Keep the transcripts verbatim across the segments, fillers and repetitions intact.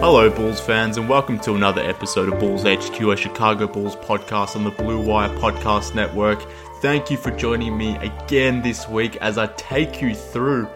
Hello Bulls fans and welcome to another episode of Bulls H Q, a Chicago Bulls podcast on the Blue Wire Podcast Network. Thank you for joining me again this week as I take you through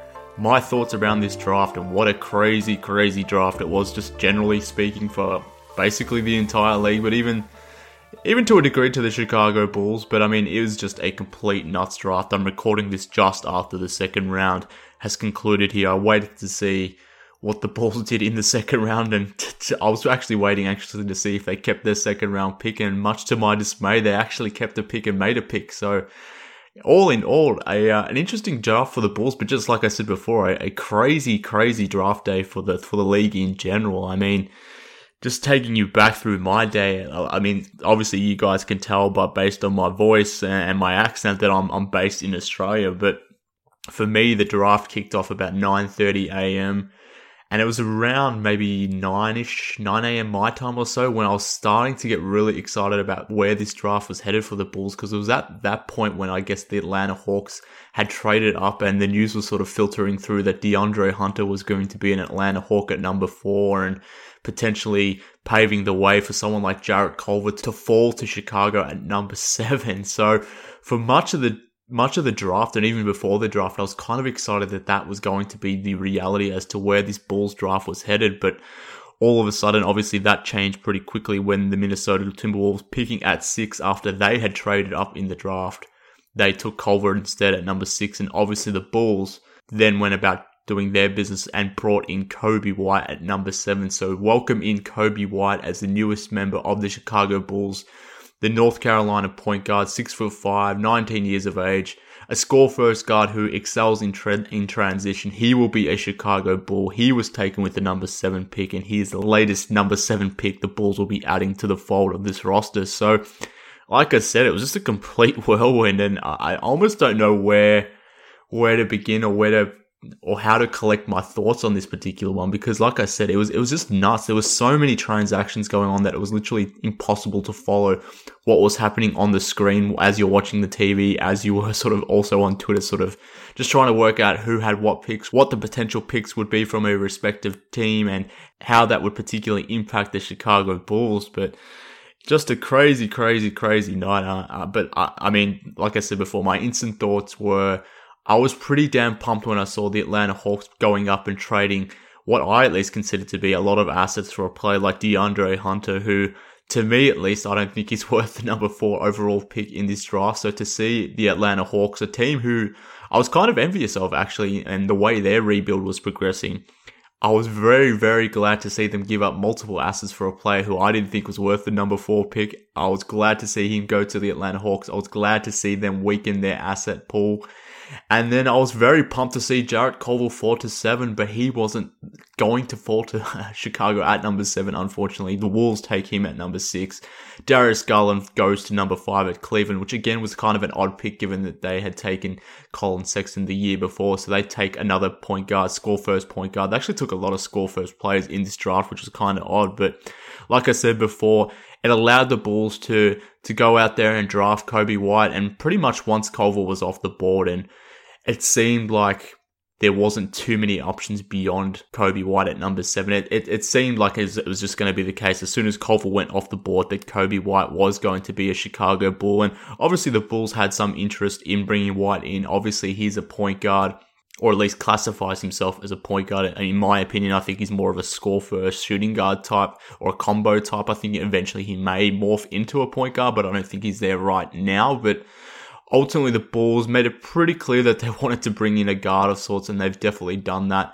my thoughts around this draft and what a crazy, crazy draft it was, just generally speaking for basically the entire league, but even even to a degree to the Chicago Bulls. But I mean, it was just a complete nuts draft. I'm recording this just after the second round has concluded here. I waited to see what the Bulls did in the second round, and t- t- I was actually waiting anxiously to see if they kept their second round pick, and much to my dismay, they actually kept a pick and made a pick. So all in all, a uh, an interesting draft for the Bulls, but just like I said before, a, a crazy, crazy draft day for the for the league in general. I mean, just taking you back through my day, I mean, obviously you guys can tell, but based on my voice and my accent, that I'm I'm based in Australia. But for me, the draft kicked off about nine thirty a.m. And it was around maybe nine-ish, nine a.m. my time or so when I was starting to get really excited about where this draft was headed for the Bulls, because it was at that point when I guess the Atlanta Hawks had traded up and the news was sort of filtering through that DeAndre Hunter was going to be an Atlanta Hawk at number four and potentially paving the way for someone like Jarrett Culver to fall to Chicago at number seven. So for much of the Much of the draft, and even before the draft, I was kind of excited that that was going to be the reality as to where this Bulls draft was headed. But all of a sudden, obviously, that changed pretty quickly when the Minnesota Timberwolves, picking at six after they had traded up in the draft, they took Culver instead at number six. And obviously, the Bulls then went about doing their business and brought in Coby White at number seven. So welcome in Coby White as the newest member of the Chicago Bulls. The North Carolina point guard, six foot five, nineteen years of age, a score-first guard who excels in, tra- in transition. He will be a Chicago Bull. He was taken with the number seven pick, and he is the latest number seven pick the Bulls will be adding to the fold of this roster. So, like I said, it was just a complete whirlwind, and I almost don't know where where to begin or where to or how to collect my thoughts on this particular one, because like I said, it was it was just nuts. There was so many transactions going on that it was literally impossible to follow what was happening on the screen as you're watching the T V, as you were sort of also on Twitter, sort of just trying to work out who had what picks, what the potential picks would be from a respective team, and how that would particularly impact the Chicago Bulls. But just a crazy, crazy, crazy night. Uh, but I, I mean, like I said before, my instant thoughts were, I was pretty damn pumped when I saw the Atlanta Hawks going up and trading what I at least consider to be a lot of assets for a player like DeAndre Hunter, who, to me at least, I don't think is worth the number four overall pick in this draft. So to see the Atlanta Hawks, a team who I was kind of envious of actually, and the way their rebuild was progressing, I was very, very glad to see them give up multiple assets for a player who I didn't think was worth the number four pick. I was glad to see him go to the Atlanta Hawks. I was glad to see them weaken their asset pool. And then I was very pumped to see Jarrett Culver fall to seven, but he wasn't going to fall to Chicago at number seven, unfortunately. The Wolves take him at number six. Darius Garland goes to number five at Cleveland, which again was kind of an odd pick given that they had taken Colin Sexton the year before. So they take another point guard, score first point guard. They actually took a lot of score first players in this draft, which was kind of odd. But like I said before, it allowed the Bulls to to go out there and draft Coby White, and pretty much once Culver was off the board, and it seemed like there wasn't too many options beyond Coby White at number seven. It it, it seemed like it was just going to be the case as soon as Culver went off the board that Coby White was going to be a Chicago Bull, and obviously the Bulls had some interest in bringing White in. Obviously he's a point guard, or at least classifies himself as a point guard. And in my opinion, I think he's more of a score-first shooting guard type or a combo type. I think eventually he may morph into a point guard, but I don't think he's there right now. But ultimately, the Bulls made it pretty clear that they wanted to bring in a guard of sorts, and they've definitely done that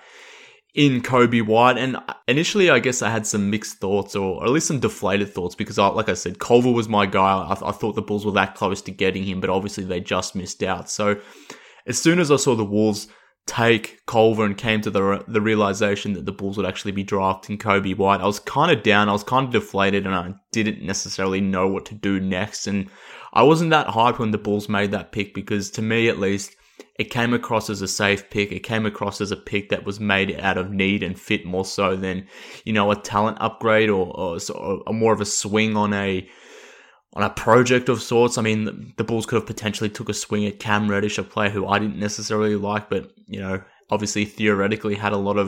in Coby White. And initially, I guess I had some mixed thoughts, or at least some deflated thoughts, because I, like I said, Culver was my guy. I, I thought the Bulls were that close to getting him, but obviously they just missed out. So as soon as I saw the Wolves take Culver and came to the the realization that the Bulls would actually be drafting Coby White, I was kind of down, I was kind of deflated, and I didn't necessarily know what to do next. And I wasn't that hyped when the Bulls made that pick, because to me at least, it came across as a safe pick. It came across as a pick that was made out of need and fit more so than, you know, a talent upgrade or, or, or more of a swing on a on a project of sorts. I mean, the Bulls could have potentially took a swing at Cam Reddish, a player who I didn't necessarily like, but, you know, obviously theoretically had a lot of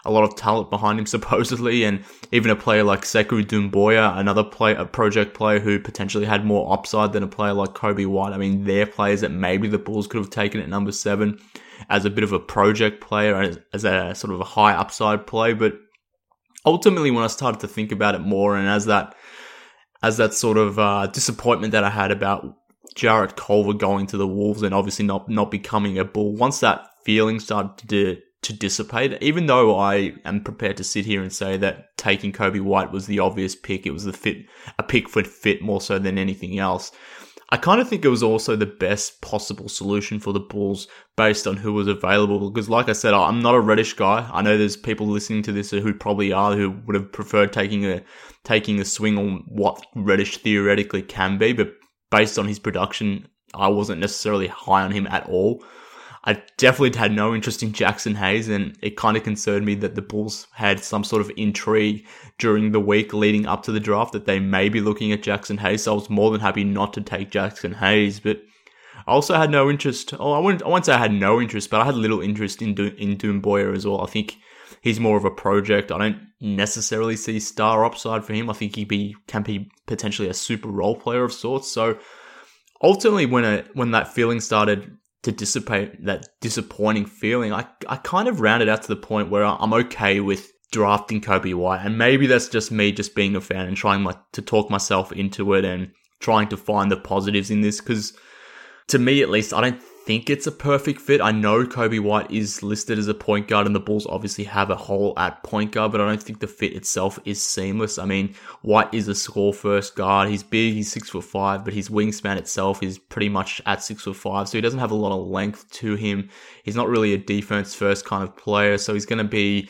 a lot of talent behind him supposedly, and even a player like Sekou Doumbouya, another play, a project player who potentially had more upside than a player like Kobe White. I mean, they're players that maybe the Bulls could have taken at number seven as a bit of a project player, as, as a sort of a high upside play. But ultimately, when I started to think about it more, and as that as that sort of uh, disappointment that I had about Jarrett Culver going to the Wolves and obviously not not becoming a Bull, once that feeling started to to dissipate, even though I am prepared to sit here and say that taking Kobe White was the obvious pick, it was the fit a pick for fit more so than anything else, I kind of think it was also the best possible solution for the Bulls based on who was available. Because like I said, I'm not a Reddish guy. I know there's people listening to this who probably are, who would have preferred taking a taking a swing on what Reddish theoretically can be. But based on his production, I wasn't necessarily high on him at all. I definitely had no interest in Jackson Hayes, and it kind of concerned me that the Bulls had some sort of intrigue during the week leading up to the draft that they may be looking at Jackson Hayes. So I was more than happy not to take Jackson Hayes, but I also had no interest. Oh, I wouldn't, I wouldn't say I had no interest, but I had little interest in Do- in Doumbouya as well. I think he's more of a project. I don't necessarily see star upside for him. I think he be can be potentially a super role player of sorts. So ultimately, when a when that feeling started to dissipate, that disappointing feeling, I I kind of rounded out to the point where I'm okay with drafting Kobe White. And maybe that's just me just being a fan and trying my, to talk myself into it and trying to find the positives in this. Because to me, at least, I don't think it's a perfect fit. I know Kobe White is listed as a point guard and the Bulls obviously have a hole at point guard, but I don't think the fit itself is seamless. I mean, White is a score first guard. He's big, he's six foot five, but his wingspan itself is pretty much at six foot five. So he doesn't have a lot of length to him. He's not really a defense first kind of player. So he's going to be,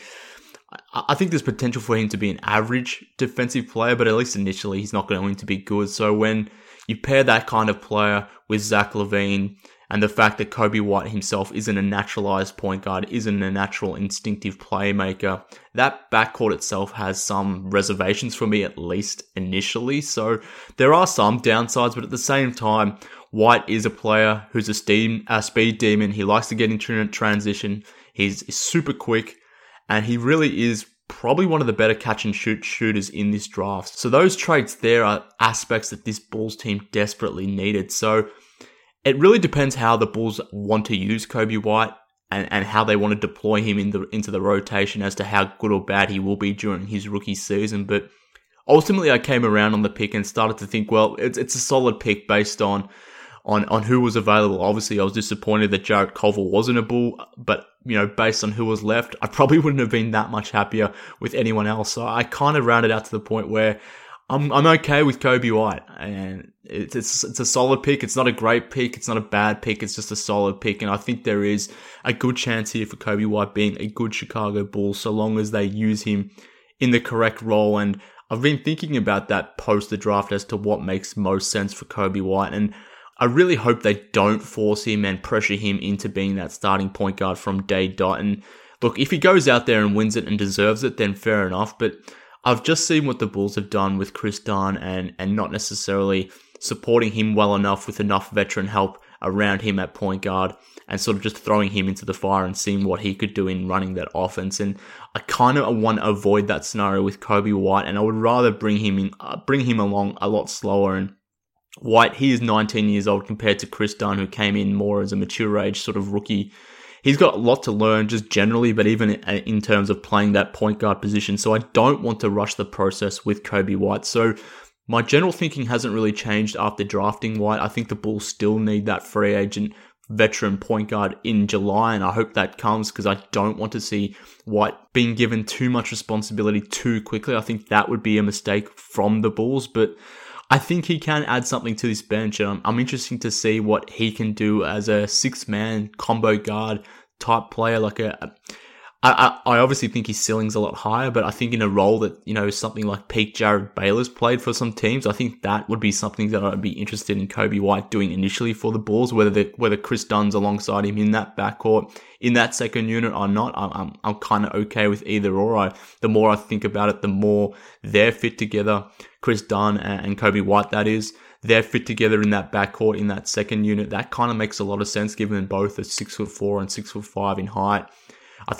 I think there's potential for him to be an average defensive player, but at least initially he's not going to be good. So when you pair that kind of player with Zach LaVine, and the fact that Kobe White himself isn't a naturalized point guard, isn't a natural instinctive playmaker, that backcourt itself has some reservations for me, at least initially. So there are some downsides, but at the same time, White is a player who's a steam, a speed demon. He likes to get into transition. He's super quick, and he really is probably one of the better catch and shoot shooters in this draft. So those traits there are aspects that this Bulls team desperately needed. So it really depends how the Bulls want to use Kobe White and, and how they want to deploy him in the, into the rotation as to how good or bad he will be during his rookie season. But ultimately, I came around on the pick and started to think, well, it's it's a solid pick based on on on who was available. Obviously, I was disappointed that Jarrett Culver wasn't a Bull, but you know, based on who was left, I probably wouldn't have been that much happier with anyone else. So I kind of rounded out to the point where I'm I'm okay with Kobe White, and it's, it's it's a solid pick. It's not a great pick. It's not a bad pick. It's just a solid pick, and I think there is a good chance here for Kobe White being a good Chicago Bull, so long as they use him in the correct role. And I've been thinking about that post the draft as to what makes most sense for Kobe White, and I really hope they don't force him and pressure him into being that starting point guard from day dot. And look, if he goes out there and wins it and deserves it, then fair enough. But I've just seen what the Bulls have done with Chris Dunn and, and not necessarily supporting him well enough with enough veteran help around him at point guard and sort of just throwing him into the fire and seeing what he could do in running that offense. And I kind of want to avoid that scenario with Kobe White, and I would rather bring him in, uh, bring him along a lot slower. And White, he is nineteen years old compared to Chris Dunn, who came in more as a mature age sort of rookie. He's got a lot to learn just generally, but even in terms of playing that point guard position. So I don't want to rush the process with Kobe White. So my general thinking hasn't really changed after drafting White. I think the Bulls still need that free agent veteran point guard in July, and I hope that comes because I don't want to see White being given too much responsibility too quickly. I think that would be a mistake from the Bulls, but I think he can add something to this bench, and I'm, I'm interested to see what he can do as a six-man combo guard type player. Like a, a I, I obviously think his ceiling's a lot higher, but I think in a role that, you know, something like peak Jared Baylor's played for some teams, I think that would be something that I'd be interested in Kobe White doing initially for the Bulls, whether the, whether Chris Dunn's alongside him in that backcourt, in that second unit or not. I'm, I'm, I'm kind of okay with either or. I, the more I think about it, the more they're fit together. Chris Dunn and, and Kobe White, that is. They're fit together in that backcourt, in that second unit. That kind of makes a lot of sense given them both are six foot four and six foot five in height. I think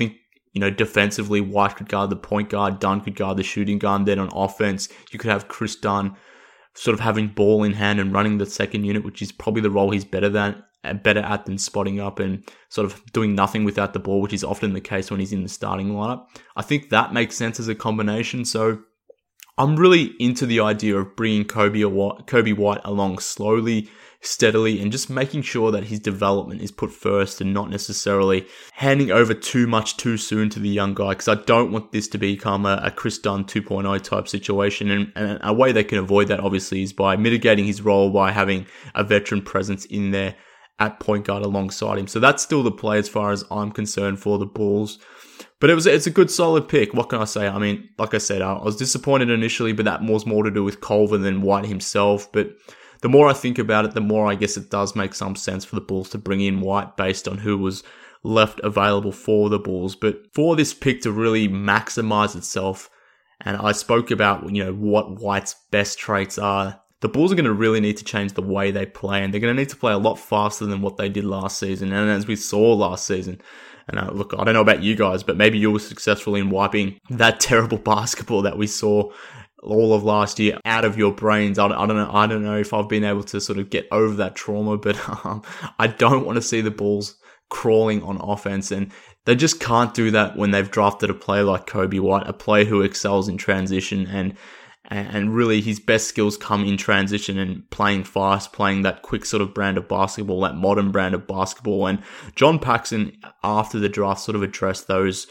you know, defensively, White could guard the point guard, Dunn could guard the shooting guard. Then on offense, you could have Chris Dunn sort of having ball in hand and running the second unit, which is probably the role he's better than, better at than spotting up and sort of doing nothing without the ball, which is often the case when he's in the starting lineup. I think that makes sense as a combination. So I'm really into the idea of bringing Kobe White, Kobe White along slowly, steadily, and just making sure that his development is put first and not necessarily handing over too much too soon to the young guy, because I don't want this to become a, a Chris Dunn two point oh type situation. And, and a way they can avoid that, obviously, is by mitigating his role by having a veteran presence in there at point guard alongside him. So that's still the play as far as I'm concerned for the Bulls. But it was it's a good solid pick. What can I say? I mean, like I said, I was disappointed initially, but that was more to do with Culver than White himself. But the more I think about it, the more I guess it does make some sense for the Bulls to bring in White based on who was left available for the Bulls. But for this pick to really maximize itself, and I spoke about, you know, what White's best traits are, the Bulls are going to really need to change the way they play, and they're going to need to play a lot faster than what they did last season. And as we saw last season, and uh, look, I don't know about you guys, but maybe you were successful in wiping that terrible basketball that we saw all of last year out of your brains. I, I don't know. I don't know if I've been able to sort of get over that trauma, but um, I don't want to see the Bulls crawling on offense, and they just can't do that when they've drafted a player like Kobe White, a player who excels in transition, and and really his best skills come in transition and playing fast, playing that quick sort of brand of basketball, that modern brand of basketball. And John Paxson, after the draft, sort of addressed those,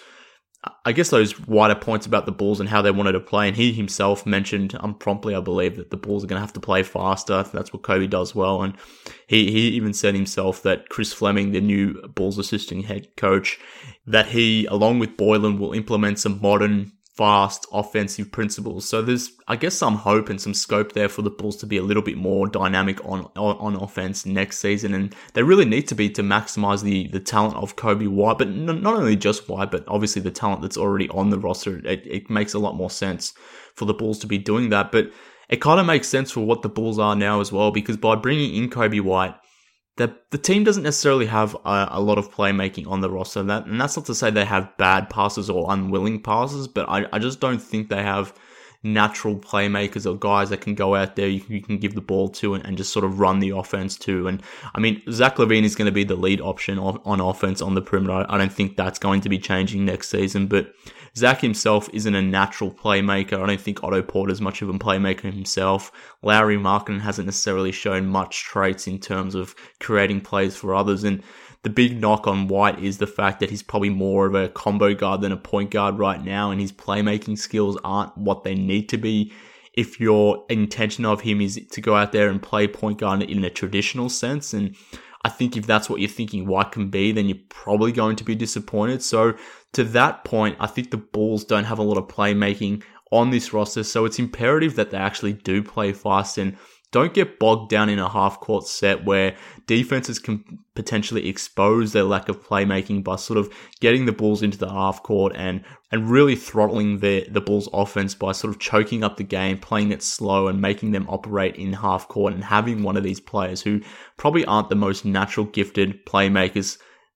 I guess, those wider points about the Bulls and how they wanted to play. And he himself mentioned um, promptly, I believe, that the Bulls are going to have to play faster. That's what Kobe does well. And he, he even said himself that Chris Fleming, the new Bulls assistant head coach, that he, along with Boylan, will implement some modern, fast offensive principles. So there's, I guess, some hope and some scope there for the Bulls to be a little bit more dynamic on on offense next season. And they really need to be to maximize the, the talent of Kobe White, but n- not only just White, but obviously the talent that's already on the roster. It, it makes a lot more sense for the Bulls to be doing that. But it kind of makes sense for what the Bulls are now as well, because by bringing in Kobe White, The, the team doesn't necessarily have a, a lot of playmaking on the roster. That, and that's not to say they have bad passes or unwilling passes, but I, I just don't think they have natural playmakers or guys that can go out there you, you can give the ball to and, and just sort of run the offense to. And I mean, Zach LaVine is going to be the lead option on, on offense on the perimeter. I don't think that's going to be changing next season, but Zach himself isn't a natural playmaker. I don't think Otto Porter's much of a playmaker himself. Lauri Markkanen hasn't necessarily shown much traits in terms of creating plays for others. And the big knock on White is the fact that he's probably more of a combo guard than a point guard right now, and his playmaking skills aren't what they need to be if your intention of him is to go out there and play point guard in a traditional sense. And I think if that's what you're thinking White can be, then you're probably going to be disappointed. So to that point, I think the Bulls don't have a lot of playmaking on this roster, so it's imperative that they actually do play fast and don't get bogged down in a half-court set where defenses can potentially expose their lack of playmaking by sort of getting the Bulls into the half-court and, and really throttling the, the Bulls' offense by sort of choking up the game, playing it slow and making them operate in half-court, and having one of these players who probably aren't the most natural gifted playmakers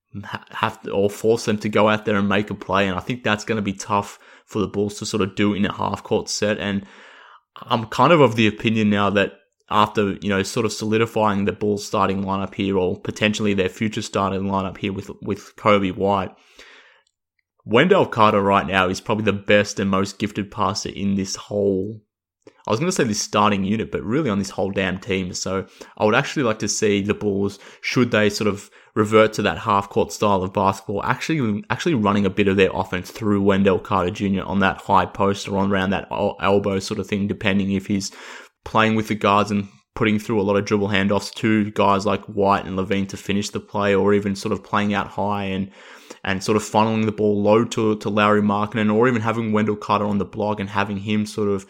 have to, or force them to go out there and make a play. And I think that's going to be tough for the Bulls to sort of do in a half-court set. And I'm kind of of the opinion now that after, you know, sort of solidifying the Bulls starting lineup here, or potentially their future starting lineup here with, with Kobe White, Wendell Carter right now is probably the best and most gifted passer in this whole, I was going to say this starting unit, but really on this whole damn team. So I would actually like to see the Bulls, should they sort of revert to that half-court style of basketball, actually actually running a bit of their offense through Wendell Carter Junior on that high post or on around that elbow sort of thing, depending if he's playing with the guards and putting through a lot of dribble handoffs to guys like White and LaVine to finish the play, or even sort of playing out high and and sort of funneling the ball low to, to Lauri Markkanen, or even having Wendell Carter on the block and having him sort of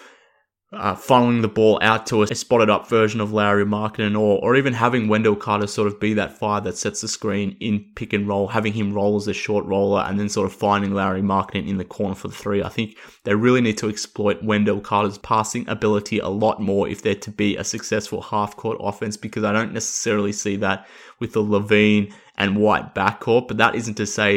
Uh, funneling the ball out to a spotted up version of Lauri Markkanen, or or even having Wendell Carter sort of be that fire that sets the screen in pick and roll, having him roll as a short roller, and then sort of finding Lauri Markkanen in the corner for the three. I think they really need to exploit Wendell Carter's passing ability a lot more if they're to be a successful half-court offense, because I don't necessarily see that with the LaVine and White backcourt. But that isn't to say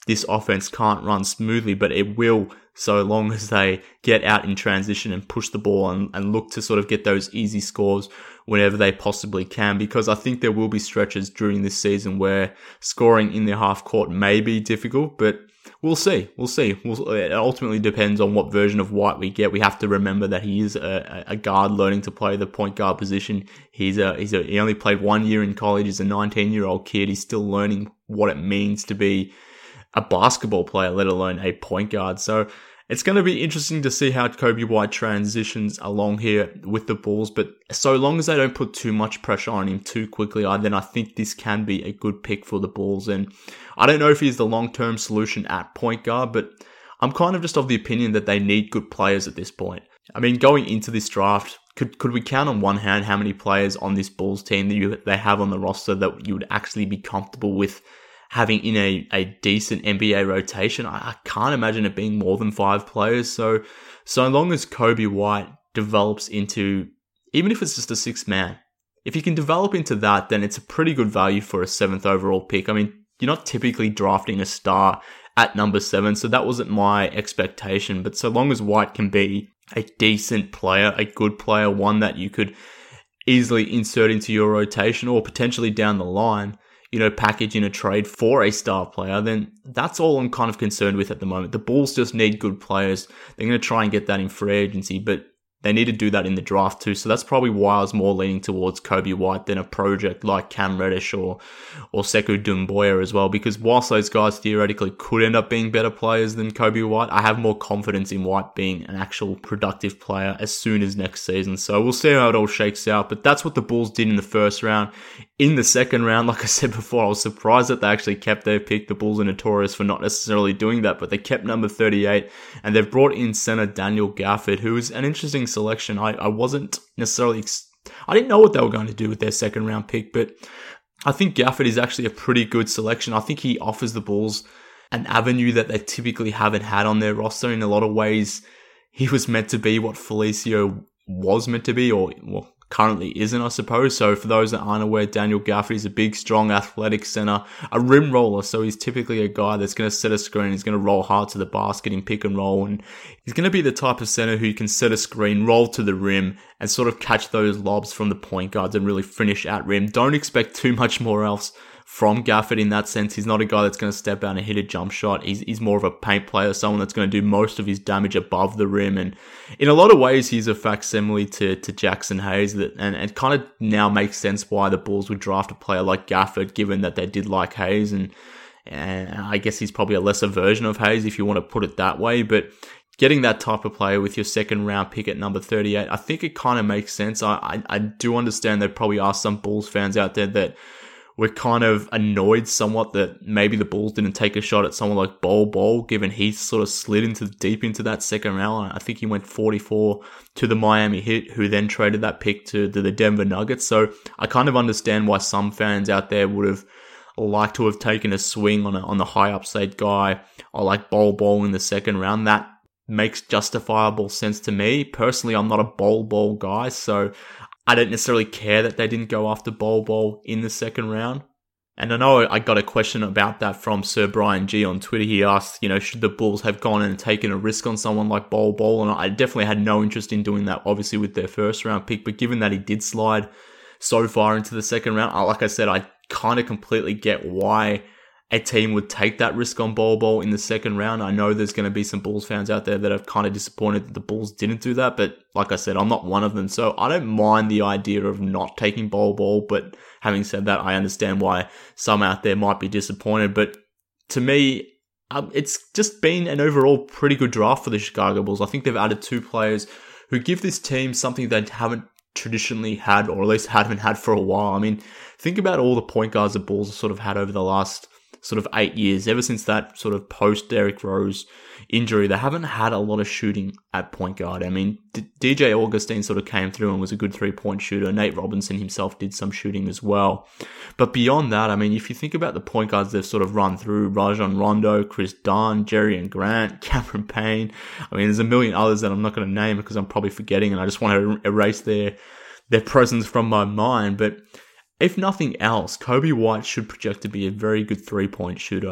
this offense can't run smoothly, but it will so long as they get out in transition and push the ball and, and look to sort of get those easy scores whenever they possibly can, because I think there will be stretches during this season where scoring in the half court may be difficult, but we'll see. We'll see. We'll, it ultimately depends on what version of White we get. We have to remember that he is a, a guard learning to play the point guard position. He's a, he's a, he only played one year in college. He's a nineteen-year-old kid. He's still learning what it means to be a basketball player, let alone a point guard. So it's going to be interesting to see how Coby White transitions along here with the Bulls, but so long as they don't put too much pressure on him too quickly, then I think this can be a good pick for the Bulls. And I don't know if he's the long-term solution at point guard, but I'm kind of just of the opinion that they need good players at this point. I mean, going into this draft, could could we count on one hand how many players on this Bulls team that you, they have on the roster that you would actually be comfortable with having in a, a decent N B A rotation? I, I can't imagine it being more than five players. So, so long as Coby White develops into, even if it's just a sixth man, if he can develop into that, then it's a pretty good value for a seventh overall pick. I mean, you're not typically drafting a star at number seven, so that wasn't my expectation. But so long as White can be a decent player, a good player, one that you could easily insert into your rotation or potentially down the line, you know, package in a trade for a star player, then that's all I'm kind of concerned with at the moment. The Bulls just need good players. They're going to try and get that in free agency, but they need to do that in the draft too. So that's probably why I was more leaning towards Coby White than a project like Cam Reddish or or Sekou Doumbouya as well. Because whilst those guys theoretically could end up being better players than Coby White, I have more confidence in White being an actual productive player as soon as next season. So we'll see how it all shakes out. But that's what the Bulls did in the first round. In the second round, like I said before, I was surprised that they actually kept their pick. The Bulls are notorious for not necessarily doing that, but they kept number thirty-eight, and they've brought in center Daniel Gafford, who is an interesting selection. I, I wasn't necessarily, ex- I didn't know what they were going to do with their second round pick, but I think Gafford is actually a pretty good selection. I think he offers the Bulls an avenue that they typically haven't had on their roster. In a lot of ways, he was meant to be what Felicio was meant to be, or well, currently isn't, I suppose. So for those that aren't aware, Daniel Gafford is a big, strong, athletic center, a rim roller. So he's typically a guy that's going to set a screen. He's going to roll hard to the basket in pick and roll. And he's going to be the type of center who can set a screen, roll to the rim, and sort of catch those lobs from the point guards and really finish at rim. Don't expect too much more else from Gafford in that sense. He's not a guy that's going to step out and hit a jump shot. He's, he's more of a paint player, someone that's going to do most of his damage above the rim. And in a lot of ways, he's a facsimile to, to Jackson Hayes. That, and it kind of now makes sense why the Bulls would draft a player like Gafford, given that they did like Hayes. And, and I guess he's probably a lesser version of Hayes, if you want to put it that way. But getting that type of player with your second round pick at number thirty-eight, I think it kind of makes sense. I, I, I do understand there probably are some Bulls fans out there that we're kind of annoyed somewhat that maybe the Bulls didn't take a shot at someone like Bol Bol, given he sort of slid into deep into that second round. I think he went forty-four to the Miami Heat, who then traded that pick to, to the Denver Nuggets. So I kind of understand why some fans out there would have liked to have taken a swing on a, on the high upside guy or like Bol Bol in the second round. That makes justifiable sense to me. Personally, I'm not a Bol Bol guy, so I don't necessarily care that they didn't go after Bol Bol in the second round. And I know I got a question about that from Sir Brian G on Twitter. He asked, you know, should the Bulls have gone and taken a risk on someone like Bol Bol? And I definitely had no interest in doing that, obviously, with their first round pick. But given that he did slide so far into the second round, like I said, I kind of completely get why a team would take that risk on Bol Bol in the second round. I know there's going to be some Bulls fans out there that are kind of disappointed that the Bulls didn't do that, but like I said, I'm not one of them, so I don't mind the idea of not taking Bol Bol. But having said that, I understand why some out there might be disappointed. But to me, um, it's just been an overall pretty good draft for the Chicago Bulls. I think they've added two players who give this team something they haven't traditionally had, or at least haven't had for a while. I mean, think about all the point guards the Bulls have sort of had over the last sort of eight years, ever since that sort of post Derrick Rose injury. They haven't had a lot of shooting at point guard. I mean, D- DJ Augustine sort of came through and was a good three-point shooter. Nate Robinson himself did some shooting as well. But beyond that, I mean, if you think about the point guards they've sort of run through, Rajon Rondo, Chris Dunn, Jerian Grant, Cameron Payne, I mean, there's a million others that I'm not going to name because I'm probably forgetting and I just want to erase their, their presence from my mind. But if nothing else, Coby White should project to be a very good three-point shooter.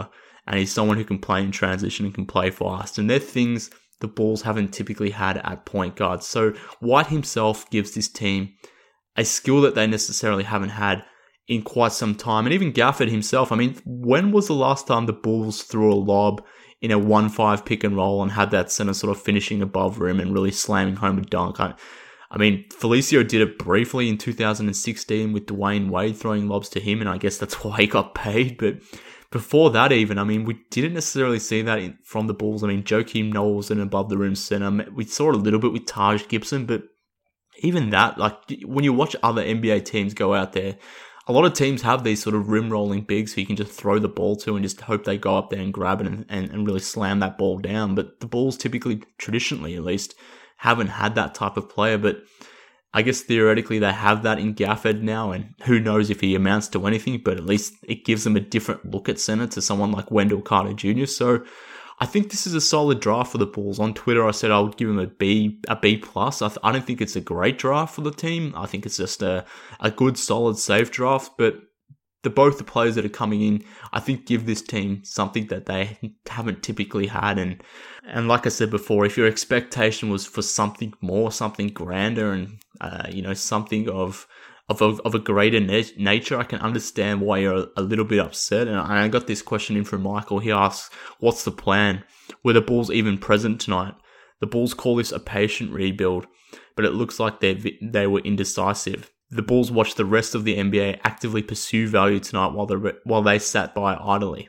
and he's someone who can play in transition and can play fast. And they're things the Bulls haven't typically had at point guard. So White himself gives this team a skill that they necessarily haven't had in quite some time. And even Gafford himself, I mean, when was the last time the Bulls threw a lob in a one five pick and roll and had that center sort of finishing above rim and really slamming home a dunk? I, I mean, Felicio did it briefly in two thousand sixteen with Dwayne Wade throwing lobs to him, and I guess that's why he got paid. But before that even, I mean, we didn't necessarily see that in, from the Bulls. I mean, Joakim Noah was an above-the-rim center. We saw it a little bit with Taj Gibson, but even that, like, when you watch other N B A teams go out there, a lot of teams have these sort of rim-rolling bigs who you can just throw the ball to and just hope they go up there and grab it and, and, and really slam that ball down. But the Bulls typically, traditionally at least, haven't had that type of player. But I guess theoretically they have that in Gafford now, and who knows if he amounts to anything, but at least it gives them a different look at center to someone like Wendell Carter Junior So I think this is a solid draft for the Bulls. On Twitter, I said I would give him a B, a B plus. I, th- I don't think it's a great draft for the team. I think it's just a, a good, solid, safe draft, but the both the players that are coming in, I think, give this team something that they haven't typically had. And and like I said before, if your expectation was for something more, something grander, and uh, you know, something of of a, of a greater na- nature, I can understand why you're a, a little bit upset. And I got this question in from Michael. He asks, "What's the plan? Were the Bulls even present tonight? The Bulls call this a patient rebuild, but it looks like they they were indecisive. The Bulls watched the rest of the N B A actively pursue value tonight while the while they sat by idly."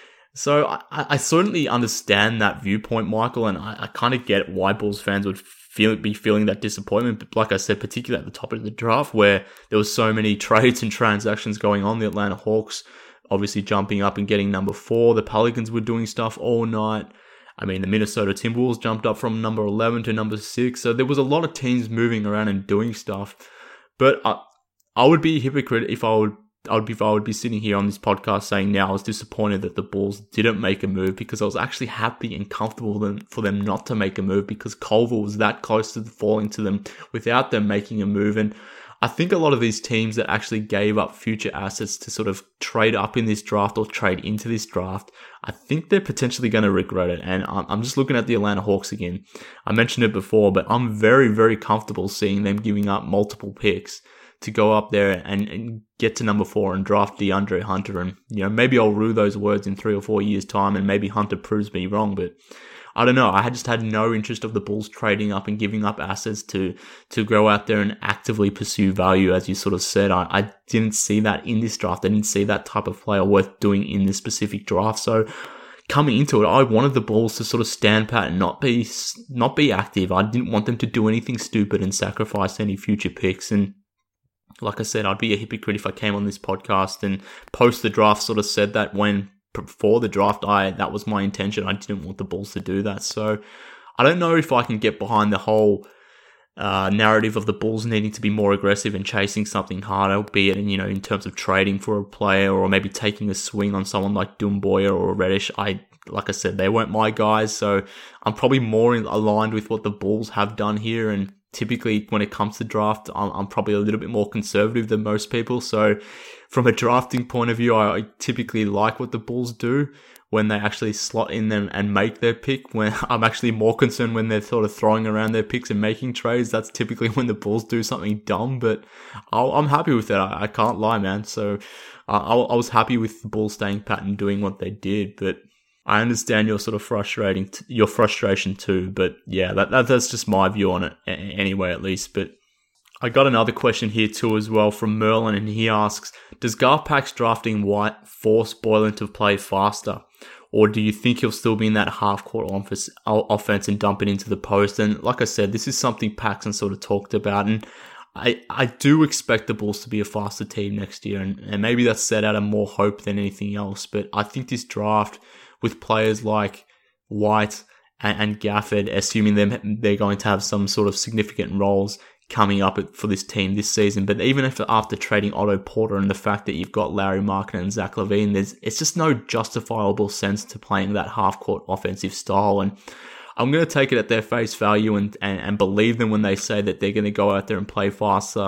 So I, I certainly understand that viewpoint, Michael, and I, I kind of get why Bulls fans would feel be feeling that disappointment. But like I said, particularly at the top of the draft, where there was so many trades and transactions going on, the Atlanta Hawks obviously jumping up and getting number four. The Pelicans were doing stuff all night. I mean, the Minnesota Timberwolves jumped up from number eleven to number six. So there was a lot of teams moving around and doing stuff. But I, I would be a hypocrite if I would, I would be, if I would be sitting here on this podcast saying now I was disappointed that the Bulls didn't make a move, because I was actually happy and comfortable for them not to make a move, because Culver was that close to falling to them without them making a move. And I think a lot of these teams that actually gave up future assets to sort of trade up in this draft or trade into this draft, I think they're potentially going to regret it. And I'm just looking at the Atlanta Hawks again. I mentioned it before, but I'm very, very comfortable seeing them giving up multiple picks to go up there and, and get to number four and draft DeAndre Hunter. And, you know, maybe I'll rue those words in three or four years' time, and maybe Hunter proves me wrong, but I don't know. I just had no interest of the Bulls trading up and giving up assets to to go out there and actively pursue value, as you sort of said. I, I didn't see that in this draft. I didn't see that type of player worth doing in this specific draft. So coming into it, I wanted the Bulls to sort of stand pat and not be not be active. I didn't want them to do anything stupid and sacrifice any future picks. And like I said, I'd be a hypocrite if I came on this podcast and post the draft sort of said that when before the draft, I that was my intention. I didn't want the Bulls to do that. So I don't know if I can get behind the whole uh, narrative of the Bulls needing to be more aggressive and chasing something harder, be it in, you know, in terms of trading for a player or maybe taking a swing on someone like Doumbouya or Reddish. I, like I said, they weren't my guys. So I'm probably more in, aligned with what the Bulls have done here. And typically when it comes to draft, I'm, I'm probably a little bit more conservative than most people. So from a drafting point of view, I typically like what the Bulls do when they actually slot in them and make their pick. When I'm actually more concerned when they're sort of throwing around their picks and making trades. That's typically when the Bulls do something dumb, but I'll, I'm happy with that. I, I can't lie, man. So uh, I, I was happy with the Bulls staying pat and doing what they did, but I understand your sort of frustrating, t- your frustration too. But yeah, that, that that's just my view on it a- anyway, at least. But I got another question here too as well from Merlin, and he asks, does Garpax drafting White force Boylen to play faster? Or do you think he'll still be in that half-court office, offense and dump it into the post? And like I said, this is something Paxson sort of talked about. And I, I do expect the Bulls to be a faster team next year. And, and maybe that's set out of more hope than anything else. But I think this draft, with players like White and, and Gafford, assuming them they're going to have some sort of significant roles coming up for this team this season. But even if after trading Otto Porter and the fact that you've got Larry Markkinen and Zach LaVine, there's it's just no justifiable sense to playing that half-court offensive style. And I'm going to take it at their face value and, and, and believe them when they say that they're going to go out there and play faster.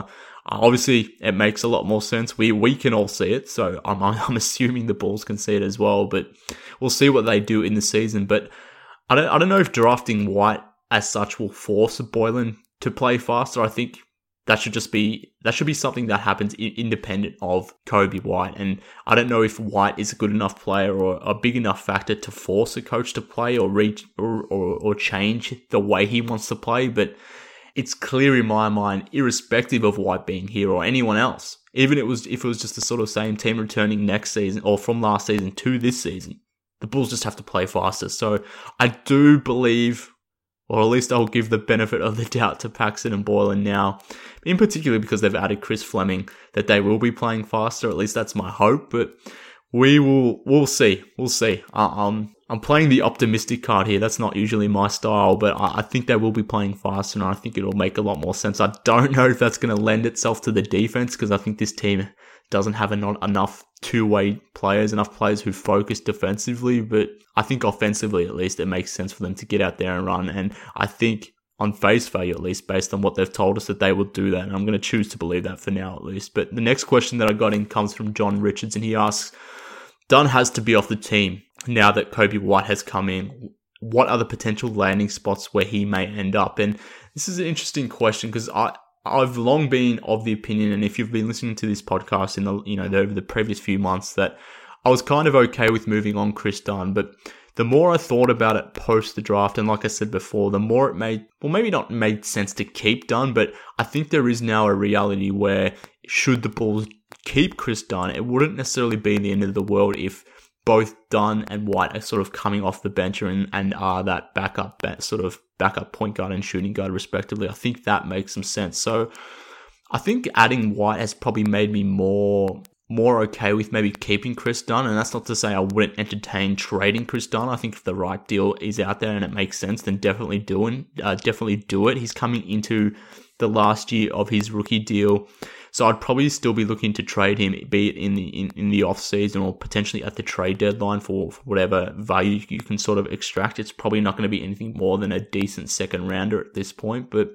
Obviously, it makes a lot more sense. We we can all see it, so I'm I'm assuming the Bulls can see it as well. But we'll see what they do in the season. But I don't I don't know if drafting White as such will force Boylen to play faster. I think that should just be that should be something that happens independent of Coby White. And I don't know if White is a good enough player or a big enough factor to force a coach to play or reach or or, or change the way he wants to play. But it's clear in my mind, irrespective of White being here or anyone else, even if it was if it was just the sort of same team returning next season or from last season to this season, the Bulls just have to play faster. So I do believe, or at least I'll give the benefit of the doubt to Paxson and Boylen now, in particular because they've added Chris Fleming, that they will be playing faster. At least that's my hope. But we will we'll see. We'll see. Uh, um. I'm playing the optimistic card here. That's not usually my style, but I think they will be playing faster, and I think it'll make a lot more sense. I don't know if that's going to lend itself to the defense, because I think this team doesn't have enough two-way players, enough players who focus defensively, but I think offensively, at least, it makes sense for them to get out there and run, and I think on face value, at least, based on what they've told us, that they will do that, and I'm going to choose to believe that for now, at least. But the next question that I got in comes from John Richards, and he asks, Dunn has to be off the team now that Coby White has come in. What are the potential landing spots where he may end up? And this is an interesting question, because I, I've long been of the opinion, and if you've been listening to this podcast in the, you know, over the previous few months, that I was kind of okay with moving on Chris Dunn. But the more I thought about it post the draft, and like I said before, the more it made, well, maybe not made sense to keep Dunn, but I think there is now a reality where should the Bulls keep Chris Dunn, it wouldn't necessarily be the end of the world if both Dunn and White are sort of coming off the bench and, and are that backup, sort of backup point guard and shooting guard respectively. I think that makes some sense. So I think adding White has probably made me more more okay with maybe keeping Chris Dunn. And that's not to say I wouldn't entertain trading Chris Dunn. I think if the right deal is out there and it makes sense, then definitely doing, uh, definitely do it. He's coming into the last year of his rookie deal, so I'd probably still be looking to trade him, be it in the in, in the off season or potentially at the trade deadline for, for whatever value you can sort of extract. It's probably not going to be anything more than a decent second rounder at this point, but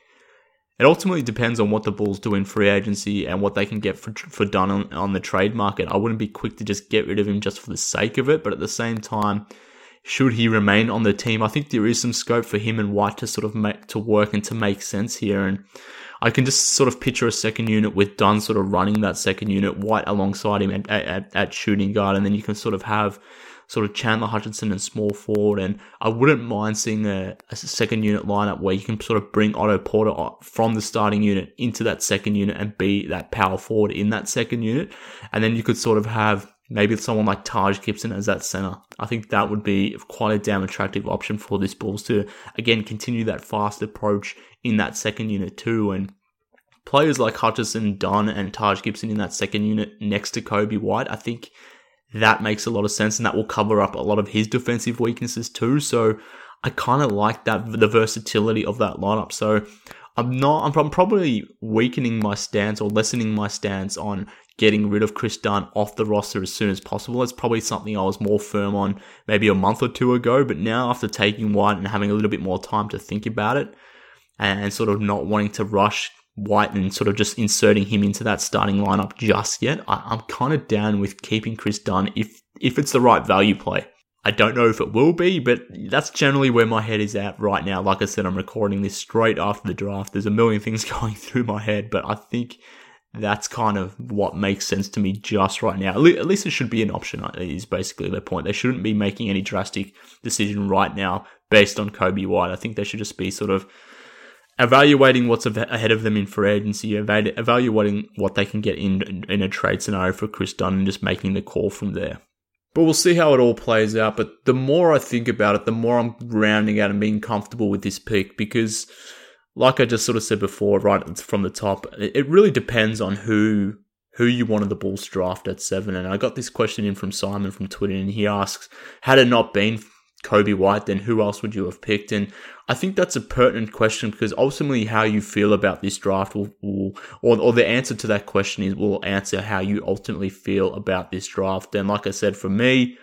it ultimately depends on what the Bulls do in free agency and what they can get for for Dunn on, on the trade market. I wouldn't be quick to just get rid of him just for the sake of it, but at the same time, should he remain on the team, I think there is some scope for him and White to sort of make to work and to make sense here. And I can just sort of picture a second unit with Dunn sort of running that second unit, White alongside him at, at, at shooting guard, and then you can sort of have sort of Chandler Hutchinson and small forward. And I wouldn't mind seeing a, a second unit lineup where you can sort of bring Otto Porter from the starting unit into that second unit and be that power forward in that second unit. And then you could sort of have maybe someone like Taj Gibson as that center. I think that would be quite a damn attractive option for this Bulls to, again, continue that fast approach in that second unit too. And players like Hutchison, Dunn, and Taj Gibson in that second unit next to Coby White, I think that makes a lot of sense, and that will cover up a lot of his defensive weaknesses too. So I kind of like that, the versatility of that lineup. So I'm not, I'm probably weakening my stance or lessening my stance on getting rid of Chris Dunn off the roster as soon as possible. It's probably something I was more firm on maybe a month or two ago, but now after taking White and having a little bit more time to think about it and sort of not wanting to rush White and sort of just inserting him into that starting lineup just yet, I, I'm kind of down with keeping Chris Dunn if if it's the right value play. I don't know if it will be, but that's generally where my head is at right now. Like I said, I'm recording this straight after the draft. There's a million things going through my head, but I think that's kind of what makes sense to me just right now. At least it should be an option, is basically their point. They shouldn't be making any drastic decision right now based on Coby White. I think they should just be sort of evaluating what's ahead of them in free agency, evaluating what they can get in in a trade scenario for Chris Dunn, and just making the call from there. But we'll see how it all plays out. But the more I think about it, the more I'm rounding out and being comfortable with this pick, because like I just sort of said before, right from the top, it really depends on who who you wanted the Bulls draft at seven. And I got this question in from Simon from Twitter, and he asks, had it not been Coby White, then who else would you have picked? And I think that's a pertinent question, because ultimately how you feel about this draft will, will or, or the answer to that question is will answer how you ultimately feel about this draft. And like I said, for me,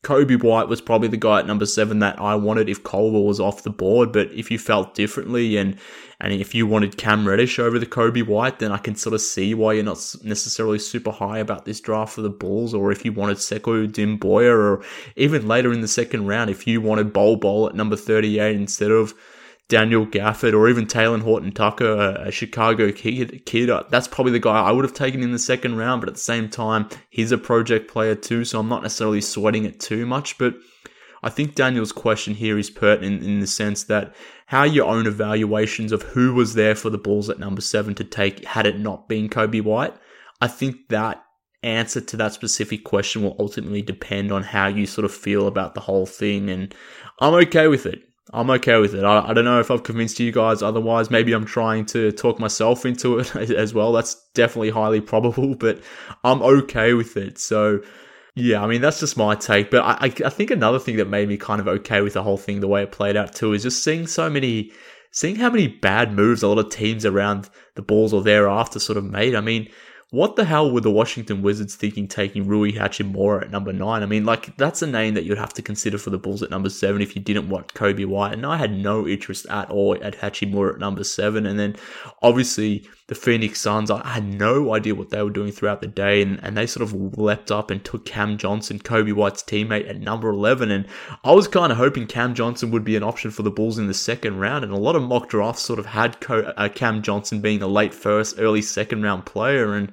Coby White was probably the guy at number seven that I wanted if Culver was off the board, but if you felt differently and and if you wanted Cam Reddish over the Coby White, then I can sort of see why you're not necessarily super high about this draft for the Bulls, or if you wanted Sekou Doumbouya, or even later in the second round, if you wanted Bol Bol at number thirty-eight instead of Daniel Gafford, or even Talen Horton-Tucker, a, a Chicago kid, kid, that's probably the guy I would have taken in the second round, but at the same time, he's a project player too, so I'm not necessarily sweating it too much, but I think Daniel's question here is pertinent in the sense that how your own evaluations of who was there for the Bulls at number seven to take had it not been Coby White, I think that answer to that specific question will ultimately depend on how you sort of feel about the whole thing, and I'm okay with it. I'm okay with it. I, I don't know if I've convinced you guys otherwise. Maybe I'm trying to talk myself into it as well. That's definitely highly probable, but I'm okay with it. So yeah, I mean, that's just my take. But I, I think another thing that made me kind of okay with the whole thing, the way it played out too, is just seeing so many, seeing how many bad moves a lot of teams around the Bulls or thereafter sort of made. I mean, what the hell were the Washington Wizards thinking taking Rui Hachimura at number nine? I mean, like, that's a name that you'd have to consider for the Bulls at number seven if you didn't want Coby White. And I had no interest at all at Hachimura at number seven. And then, obviously, the Phoenix Suns, I had no idea what they were doing throughout the day. And, and they sort of leapt up and took Cam Johnson, Coby White's teammate, at number eleven. And I was kind of hoping Cam Johnson would be an option for the Bulls in the second round. And a lot of mock drafts sort of had Co- uh, Cam Johnson being a late first, early second round player. And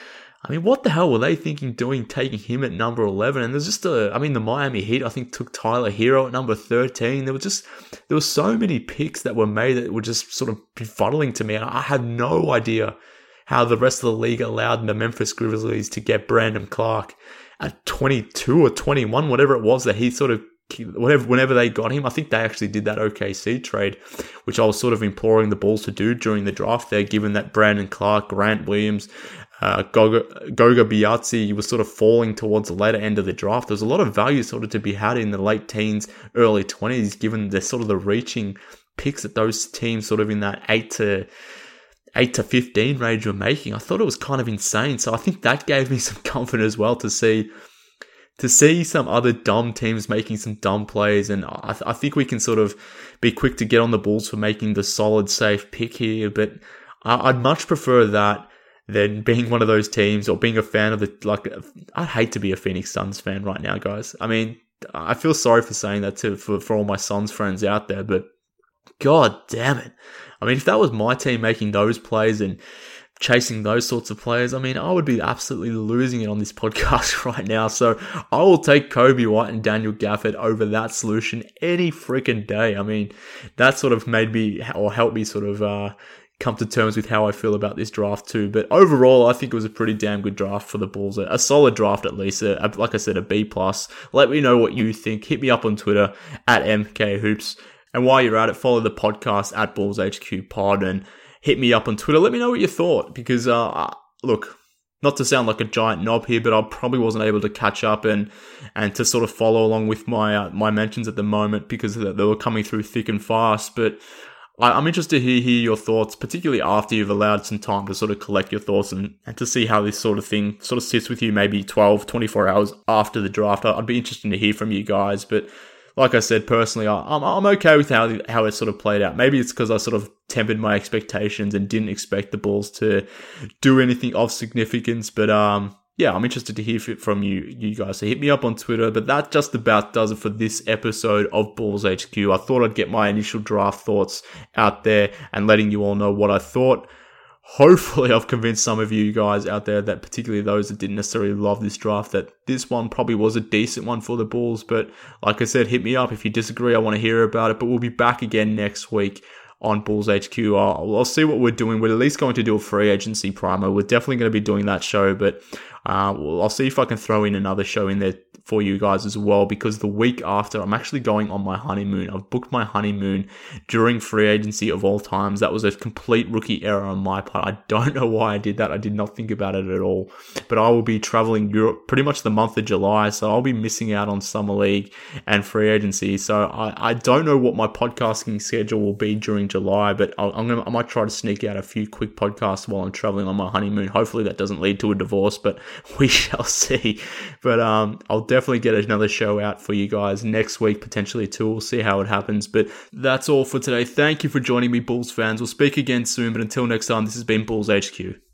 I mean, what the hell were they thinking doing taking him at number eleven? And there's just a, I mean, the Miami Heat, I think, took Tyler Hero at number thirteen. There were just, there were so many picks that were made that were just sort of befuddling to me. And I had no idea how the rest of the league allowed the Memphis Grizzlies to get Brandon Clark at twenty-two or twenty-one, whatever it was that he sort of, whatever, whenever they got him. I think they actually did that O K C trade, which I was sort of imploring the Bulls to do during the draft there, given that Brandon Clark, Grant Williams, Uh, Goga, Goga Biazzi was sort of falling towards the later end of the draft. There's a lot of value sort of to be had in the late teens, early twenties, given the sort of the reaching picks that those teams sort of in that eight to eight to fifteen range were making. I thought it was kind of insane. So I think that gave me some comfort as well to see to see some other dumb teams making some dumb plays. And I, th- I think we can sort of be quick to get on the Bulls for making the solid, safe pick here. But I- I'd much prefer that than being one of those teams or being a fan of the, like, I'd hate to be a Phoenix Suns fan right now, guys. I mean, I feel sorry for saying that to, for, for all my Suns friends out there, but God damn it. I mean, if that was my team making those plays and chasing those sorts of players, I mean, I would be absolutely losing it on this podcast right now. So I will take Coby White and Daniel Gafford over that solution any freaking day. I mean, that sort of made me, or helped me sort of, uh, come to terms with how I feel about this draft too. But overall, I think it was a pretty damn good draft for the Bulls. A solid draft at least. A, a, like I said, a B plus. Let me know what you think. Hit me up on Twitter at M K Hoops. And while you're at it, follow the podcast at Bulls H Q Pod and hit me up on Twitter. Let me know what you thought, because uh, look, not to sound like a giant knob here, but I probably wasn't able to catch up and and to sort of follow along with my uh, my mentions at the moment because they were coming through thick and fast. But I'm interested to hear, hear your thoughts, particularly after you've allowed some time to sort of collect your thoughts and, and to see how this sort of thing sort of sits with you maybe twelve, twenty-four hours after the draft. I'd be interested to hear from you guys. But like I said, personally, I'm, I'm okay with how, how it sort of played out. Maybe it's because I sort of tempered my expectations and didn't expect the Bulls to do anything of significance. But um, yeah, I'm interested to hear from you, you guys. So hit me up on Twitter. But that just about does it for this episode of Bulls H Q. I thought I'd get my initial draft thoughts out there and letting you all know what I thought. Hopefully I've convinced some of you guys out there, that particularly those that didn't necessarily love this draft, that this one probably was a decent one for the Bulls. But like I said, hit me up if you disagree. I want to hear about it. But we'll be back again next week on Bulls H Q. I'll, I'll see what we're doing. We're at least going to do a free agency primer. We're definitely going to be doing that show, but uh, well, I'll see if I can throw in another show in there for you guys as well, because the week after I'm actually going on my honeymoon. I've booked my honeymoon during free agency of all times. That was a complete rookie error on my part. I don't know why I did that. I did not think about it at all, but I will be traveling Europe pretty much the month of July. So I'll be missing out on summer league and free agency. So I, I don't know what my podcasting schedule will be during July, but I'll, I'm gonna, I might try to sneak out a few quick podcasts while I'm traveling on my honeymoon. Hopefully that doesn't lead to a divorce, but we shall see. But um, I'll definitely get another show out for you guys next week, potentially too. We'll see how it happens. But that's all for today. Thank you for joining me, Bulls fans. We'll speak again soon. But until next time, this has been Bulls H Q.